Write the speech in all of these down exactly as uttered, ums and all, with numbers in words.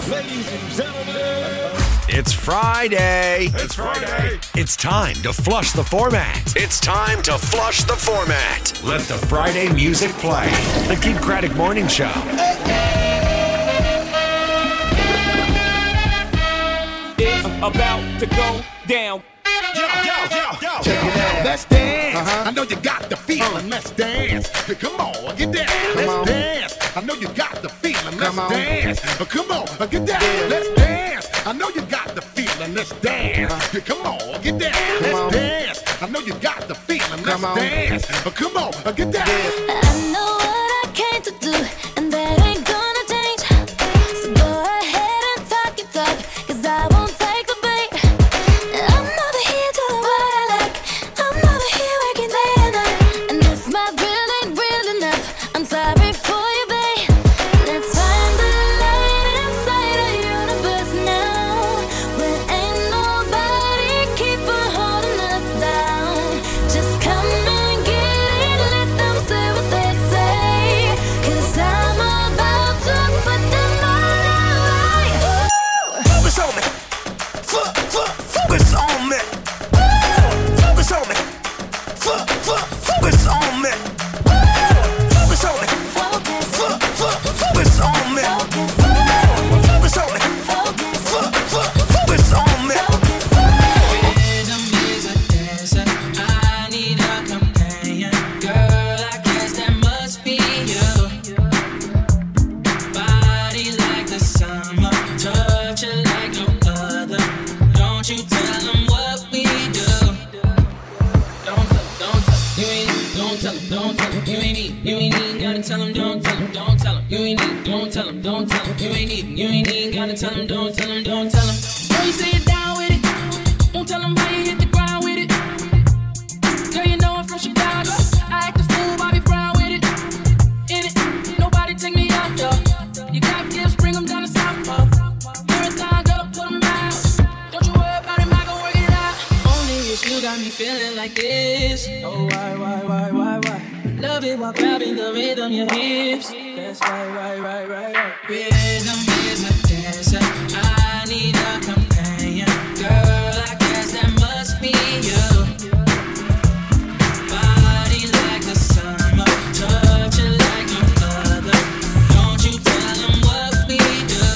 Ladies and gentlemen, it's Friday. It's Friday. It's time to flush the format. It's time to flush the format. Let the Friday music play. The Keith Craddock Morning Show. It's about to go down. Yo, yo, yo, yo. Check it out. Let's dance. Uh-huh. I know you got the feeling. Let's dance. Yeah, come on, get down. Come Let's on. dance. I know you got the feeling. Let's Come on. dance. Uh, come on, uh, get down. Let's dance. I know you got the feeling. Let's dance. Yeah, come on, get down. Let's on. dance. I know you got the feeling. Let's Come on. dance. Uh, come on, uh, get down. I know what I came to do, and that ain't gonna change. So go ahead and talk your talk, 'cause I won't take the bait. I'm over here doing what I like. I'm over here working day and night. And if my real ain't real enough, I'm sorry for you, babe. Let's find the light inside our universe now, where ain't nobody keeping holding us down. Just come and get it, let them say what they say, 'cause I'm about to put them all out. Focus on me. F- f- focus on me. Focus on me. F- f- focus on me. Focus on me. Focus, F- f- focus on me. focus, Focus on me. focus, F- f- focus on me. Rhythm is a dancer. I need a companion. Girl, I guess that must be you. Body like the summer, touch it like no other. Don't you tell them what we do. Don't tell 'em, don't tell 'em. You ain't need, don't tell 'em, don't tell 'em. You ain't need, you ain't need, gotta tell 'em, don't tell 'em, don't tell 'em. You ain't need, don't tell 'em, don't tell 'em. You ain't need, you ain't need, gotta tell 'em, don't tell 'em, don't tell 'em. Girl, you say you're down with it. Don't tell 'em how you hit the ground with it. Girl, you know I'm from Chicago. I act a fool, Bobby Brown with it. In it, nobody take me out, though. You got gifts, bring 'em down to South Pole. Marathon, girl, put 'em out. Don't you worry about it, I gon' work it out. Only if you got me feeling like this. Oh, why, why, why, why, why? Love it while grabbing the rhythm, your hips. That's right, right, right, right, right. Rhythm is a dancer. I need a companion. Girl, I guess that must be you. Body like the summer, touch it like no other. Don't you tell 'em what we do.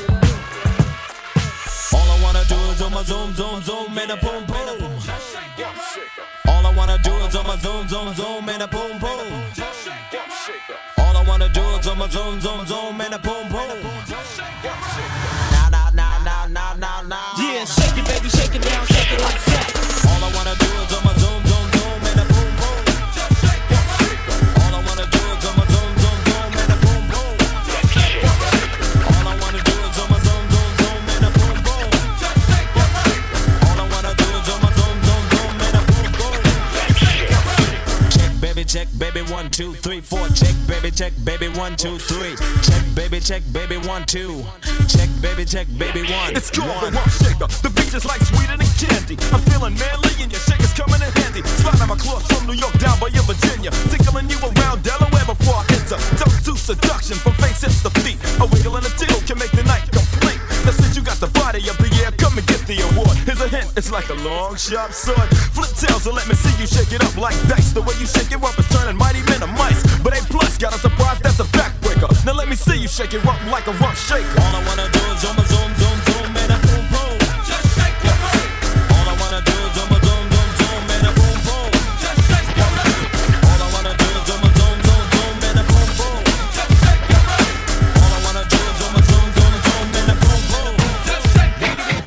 All I wanna do is zoom, zoom, zoom, zoom, and a boom, boom. All I wanna do is zoom, zoom, zoom, zoom, and a boom, boom. All I wanna do is zoom, zoom, zoom, zoom, and a boom, boom. Now, now, now, now, now, now, now. Yeah, shake it, baby, shake it down, shake it like that. All I wanna do is zoom, zoom, zoom, zoom, and a boom, boom. All I wanna do is zoom, zoom, zoom, zoom, and a boom, boom. All I wanna do is zoom, zoom, zoom, zoom, and a boom, boom. All I wanna do is zoom, zoom, zoom, zoom, and a boom, boom. Check, baby, check, baby, one, two, three, four. Check, baby, check, baby, one, two, three. Check, baby, check, baby, one, two. Check, baby, check, baby, one. It's called one. the Rump Shaker. The beach is like sweeter than candy. I'm feeling manly and your shaker's coming in handy. Sliding my claws from New York down by your Virginia. Tickling you around Delaware before I enter. Tongue to seduction from face hips to feet. A wiggle and a tickle can make the night complete. Now since you got the body of the year, come and get the award. Here's a hint, it's like a long sharp sword. Flip tails and let me see you shake it up like dice. The way you shake it up is turning mighty men to mice. But A plus got a surprise that's a backbreaker. Now let me see you shake it up like a rump shaker. All I wanna do is zoom, zoom, zoom, zoom, and a boom, boom. Just shake your body. All I wanna do is zoom, zoom, zoom, zoom, and a boom, boom. Just shake your body. All I wanna do is zoom, zoom, zoom, zoom, and a boom, boom. Just shake your body. All I wanna do is zoom, zoom, zoom, zoom, and a boom, boom. Just shake your body.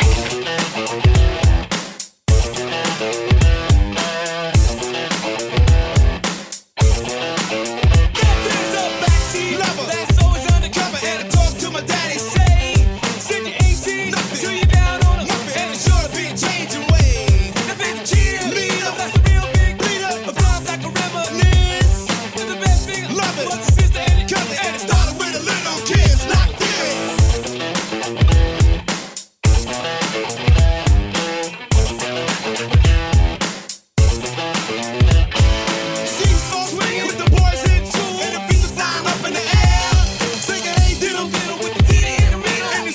That's always undercover, and I talk to my daddy, say, send your A C till you down on them, and it's sure to be a changing way. The big cheerleader, that's a real big leader, a flies like a river. This is the best thing, love it. What's the sister and the cousin, and it started with a little kids like this. Seesaw swinging with the boys in tune, and the feet are flying up in the air. Singing, hey, diddle, diddle with the titty in the middle, and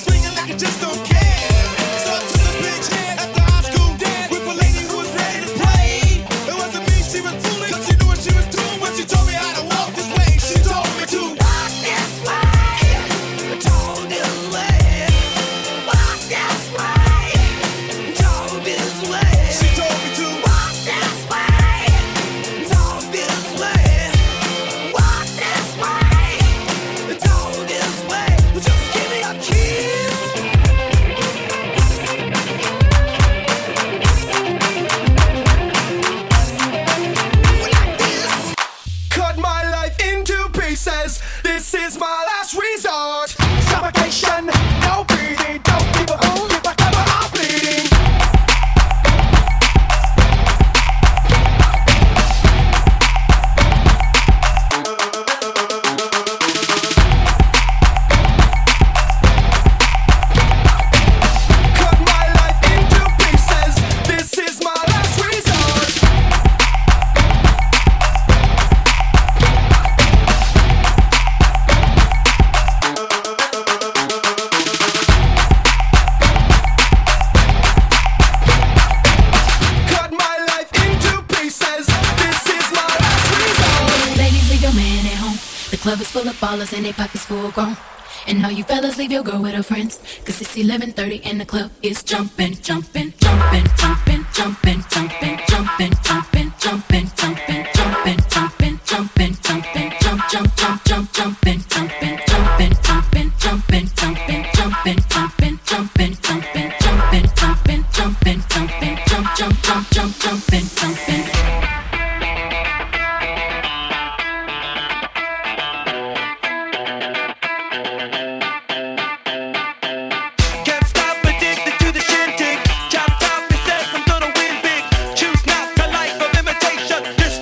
you just don't care. So I took a bitch after high school with a lady who was ready to play. It wasn't me she was fooling, cause she knew what she was doing when she told me how to walk this way. She told me to walk this way, told this way, walk this way, told this way. She told me to walk this way, told this way, walk this way, told this way. Well, just give me a kiss. Like this. Cut my life into pieces. This is my last resort. Suffocation, no breathing. Don't give a hoot if I ever I'm bleeding. Cut my life into pieces. This is my last resort. Cut my life into pieces. This is my last resort. Ladies, leave your man at home. The club is full of ballers and they pockets full grown. And all you fellas, leave your girl with her friends. Cause it's eleven thirty and the club is jumping, jumping, jumping, jumping, jumping, jumping, jumping, jumping, jumping, jumping, jumping, jumping, jumping, jumping, jump, jump, jump, jump, jumping, jumping, jumping, jumping, jumping, jumping, jumping, jumping, jumping, jumping, jumping, jumping, jumping, jumping, jump, jump, jump, jump, jumping, jumping. Can't stop, addicted to the shindig. Chop top, it says I'm gonna win big. Choose not a life of imitation. This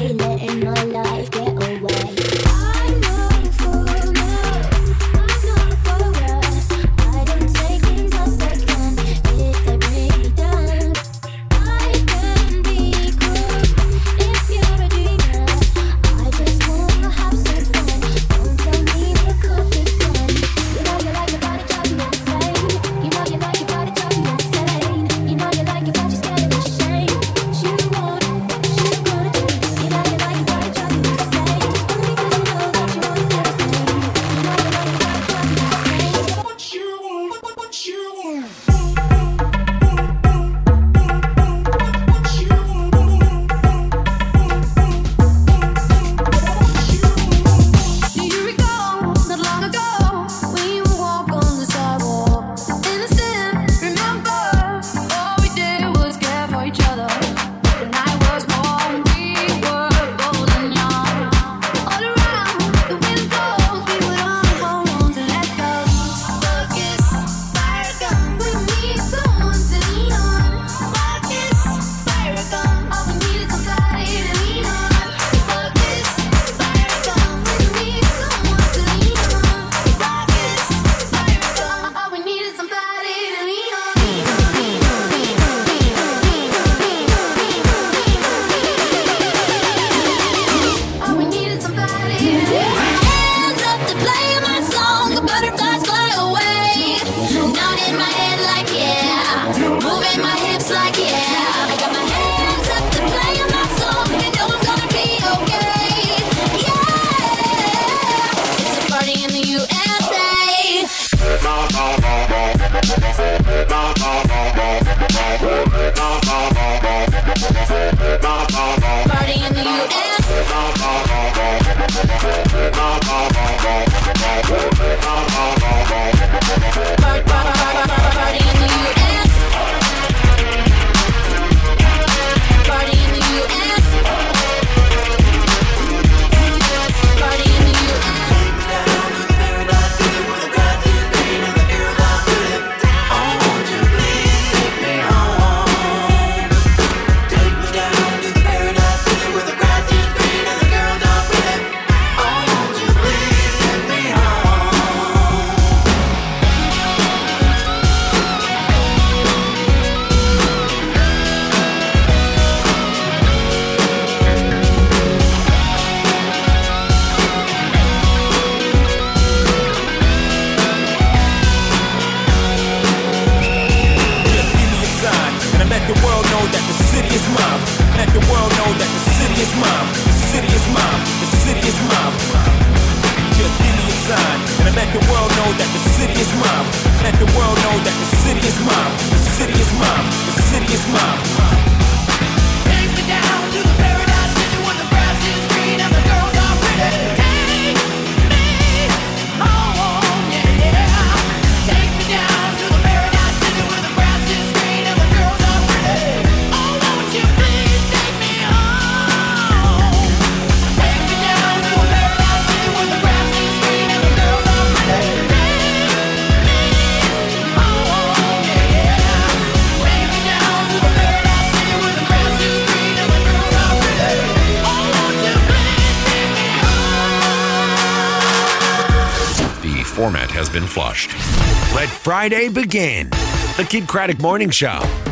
be letting my life get away. I'm not for love, I'm not for us. I don't take things as they come if they bring me down. I can be good if you're a dreamer. I just wanna have some fun. Don't tell me what could be done. You know you like your body, drive you insane. You know you like your body, drive you insane. You know you like it, but you're scared of the shame. What you want, what you gonna do? You know you like your body, drive you insane. Only 'cause you know that you wanna feel the same. You know you like your body, drive you insane. What you want, what, what you want? Do you recall not long ago when you walk on the sidewalk? Innocent, remember all we did was care for each other. The night was warm, we were bold and young. All around the windows, we would only hold on to let go. Focus, fire gun, we need someone to lean on. Focus, fire gun, all we need is somebody to lean on. Focus, fire gun, we need someone to lean on. Focus, fire gun, all we need is somebody to lean on. All we need is somebody to lean on. Hands up to play my song, the butterflies fly away. Nod in my head like yeah, moving my hips like yeah. I got my hands up to play my song, and know I'm gonna be okay. Yeah, it's a party in the U S A. Party in the U S. Par- par- par- par- Party in the U S. Party in the U S. Party in the U S. Just give me a sign, and I let the world know that the city is mine. Let the world know that the city is mine. The city is mine. The city is mine. Just give me a sign, and I let the world know that the city is mine. Let the world know that the city is mine. The city is mine. The city is mine. Take me down to the paradise city where the grass is green and the girls are pretty. Take me home, yeah, yeah. Take me down to the paradise city where the grass is green and the girls are pretty. Oh, won't you please take me home? Take me down to the paradise city where the grass is green and the girls are pretty. Take me home, yeah, yeah. Take me down to the paradise city where the grass is green and the girls are pretty. Oh, won't you please take me home? The format has been flushed. Let Friday begin. The Kid Craddock Morning Show.